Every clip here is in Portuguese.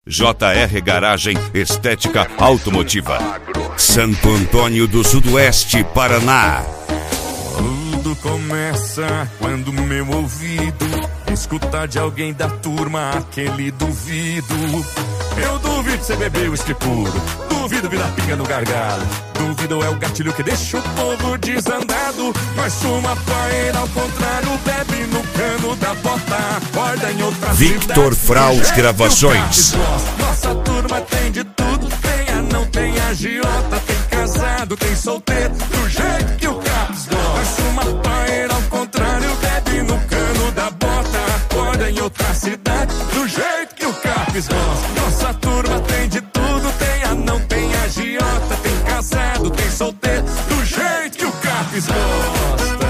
JR Garagem Estética Automotiva. Santo Antônio do Sudoeste, Paraná. Tudo começa quando meu ouvido escutar de alguém da turma aquele duvido. Eu duvido você beber uísque puro, duvido virar pinga no gargalo, duvido é o gatilho que deixa o povo desandado. Nós fuma paeira ao contrário, bebe no cano da bota, acorda em outra Victor Fraus Gravações. Nossa turma tem de tudo, tem anão, tem agiota, tem casado, tem solteiro, do jeito que o Caps gosta. Nós fuma paeira ao contrário, bebe no cano da bota, acorda em outra cidade, do jeito que o Caps gosta. Nossa turma tem de tudo, tem anão, tem agiota, tem casado, tem solteiro, do jeito que o Caps gosta.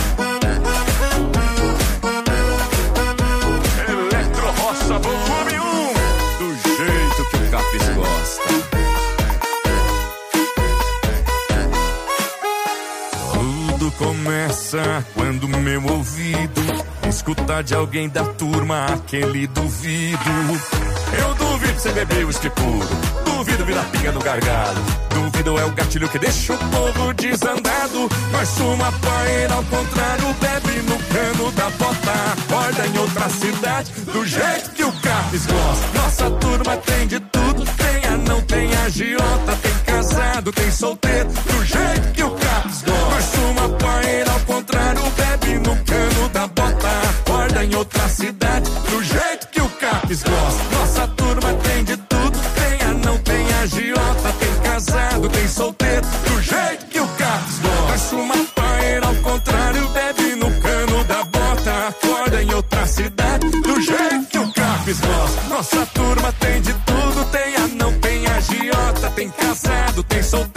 Eletro Roça Volume 1, do jeito que o Caps gosta. Tudo começa quando meu ouvido escutar de alguém da turma aquele duvido. Eu duvido você beber uísque puro, duvido virar pinga no gargalo, duvido é o gatilho que deixa o povo desandado. Nós fuma paeira ao contrário, bebe no cano da bota, acorda em outra cidade, do jeito que o Caps gosta. Nossa turma tem de tudo, tem anão, tem agiota, tem casado, tem solteiro, do jeito que o Caps gosta. Nós fuma paeira ao contrário, bebe no cano da bota, acorda em outra cidade, do jeito que o Caps gosta. Nossa turma tem de tudo, tem anão, tem agiota, tem casado, tem solteiro, do jeito que o Caps gosta. Nós fuma paeira ao contrário, bebe no cano da bota, acorda em outra cidade, do jeito que o Caps gosta. Nossa turma tem de tudo, tem anão, tem agiota, tem casado, tem solteiro,